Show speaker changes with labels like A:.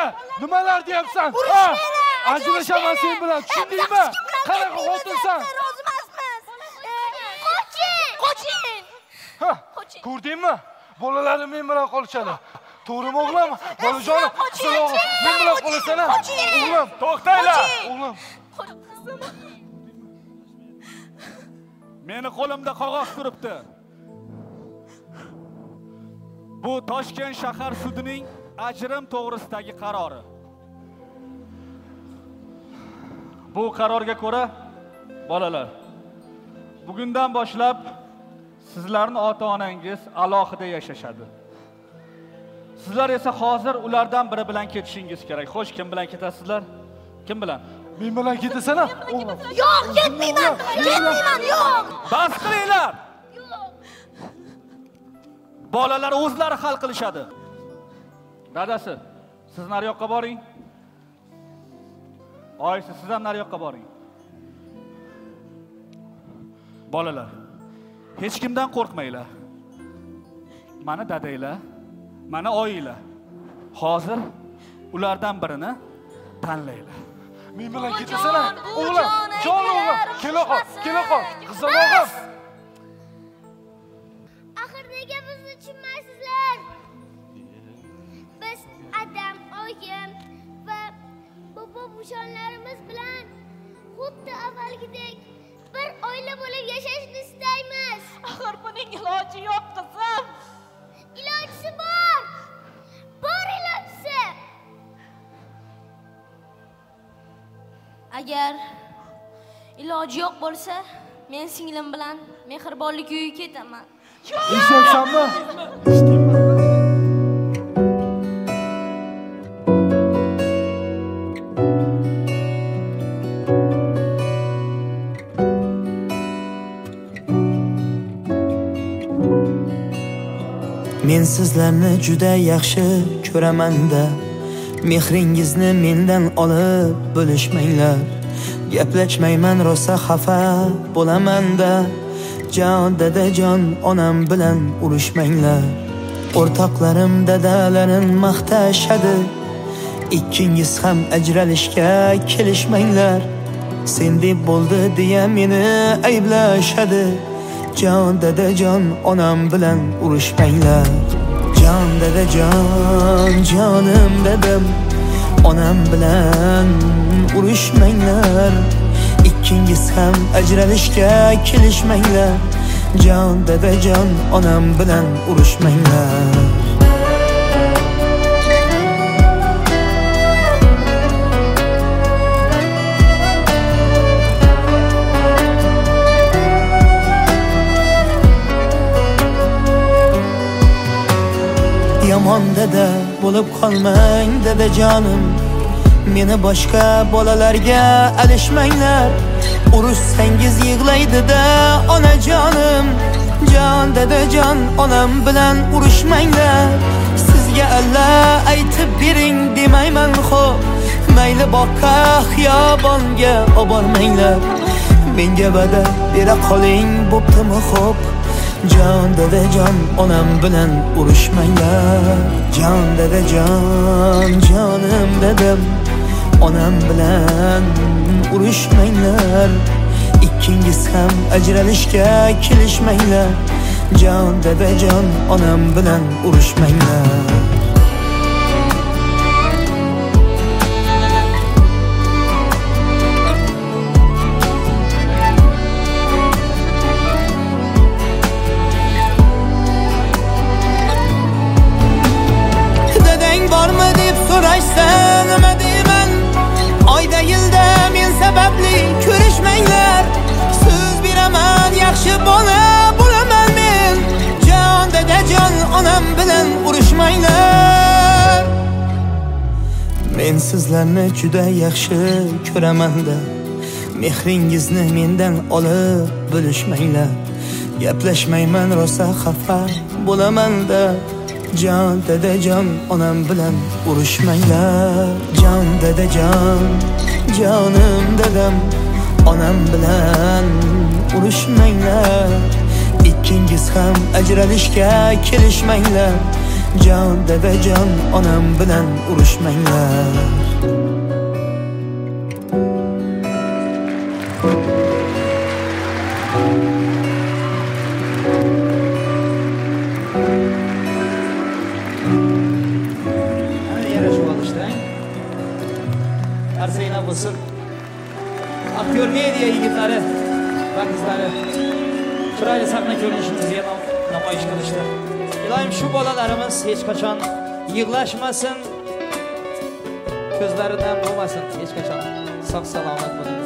A: Nimalar deyapsan? Ajrashaman sen bilan, tushundingmi? Qanaqa xotinsan?
B: Qo'ching.
A: Ko'rdingmi? Bolalarim men bilan qolishadi. To'g'rimi o'g'lim? Bolajonim, qizil o'g'lim, men bilan qolasan. O'g'lim,
C: to'xtanglar.
A: O'g'lim.
C: Meni qo'limda qog'oz turibdi. Bu Toshkent shahar sudining ajrim to'g'risidagi qarori. Bu qarorga ko'ra, bolalar, bugundan boshlab sizlarning ota-onangiz alohida yashashadi. Sizlar esa hozir ulardan biri bilan ketishingiz kerak. Xo'sh, kim bilan ketasizlar? Kim bilan?
A: Men bilan ketasan-a? O'g'lim.
B: Yo'q, ketmayman. Yo'q.
C: Bas qilinglar. Bolalar o'zlari hal qilishadi. Dadasi, siz nari yoqqa boring. Oyisi, siz ham nari yoqqa boring. Bolalar, hech kimdan qo'rqmanglar. Mana dadanglar, mana oyinglar. Hozir ulardan birini tanlaylar.
A: Men bilan ketasan-a? O'g'lim, jon o'g'lim, kela qol, qizil o'g'lim.
D: Axir nega bizni tushunmaysizlar? Biz adam, oyim va bobo bushonlarimiz bilan xuddi avvalgidek bir oila bo'lib yashashni istaymiz.
B: Axir buning iloji yo'q, qizim.
D: Ilojisi bor. Bor ilojisi.
E: Agar iloji yo'q bo'lsa, men singlim bilan mehribonlik uyiga ketaman.
A: Eshitsanmi?
F: Men sizlarni juda yaxshi ko'raman-da. Mehringizni mendan olib bo'lishmanglar. Gaplashmayman, rosa xafa bo'laman-da. Jon dadajon, onam bilan urushmanglar. O'rtoqlarim dadalarim maqtashadi. Ikkingiz ham ajralishga kelishmanglar. Sen deb bo'ldi deya meni ayblashadi. Jon dadajon, onam bilan urushmanglar. Jon dadajon, jonim dadam, onam bilan urushmanglar. Ikkingiz ham ajralishga kelishmanglar. Jon dadajon, onam bilan urushmanglar. Yomon dada bo'lib qolmang dadajonim. Meni boshqa bolalarga alishmanglar. Urushsangiz yig'laydi-da onajonim. Jon dadajon, onam bilan urushmanglar. Sizga Allah aytib bering demayman xo'p. Mayli boqqa xiyobonga obormanglar. Menga va'da bera qoling, bo'ptimi xo'p. Jon dadajon, onam bilan urushmanglar. Jon dadajon, jonim dadam, onam bilan urushmanglar. Ikkingiz ham ajralishga kelishmanglar. Jon dadajon, onam bilan urushmanglar. Nima deyman? Oyda yilda men sababli ko'rishmanglar. So'z beraman, yaxshi bola bo'laman men. Jon dadajon, onam bilan urushmanglar. Men sizlarni juda yaxshi ko'raman-da. Mehringizni mendan olib bo'lishmanglar. Gaplashmayman, rosa xafa bo'laman-da. Jon dadajon, onam bilan urushmanglar. Jon dadajon, jonim dadam, onam bilan urushmanglar. Ikkingiz ham ajralishga kelishmanglar. Jon dadajon onam bilan urushmanglar.
G: Arsayna bo'lsin. Aktyor media yigitlari va qizlari chiroyli sahna ko'rinishimizga namoyish qilishdi. Iloyim shu bolalarimiz hech qachon yig'lashmasin, ko'zlaridan bo'lmasin, hech qachon sog' salomat bo'ling.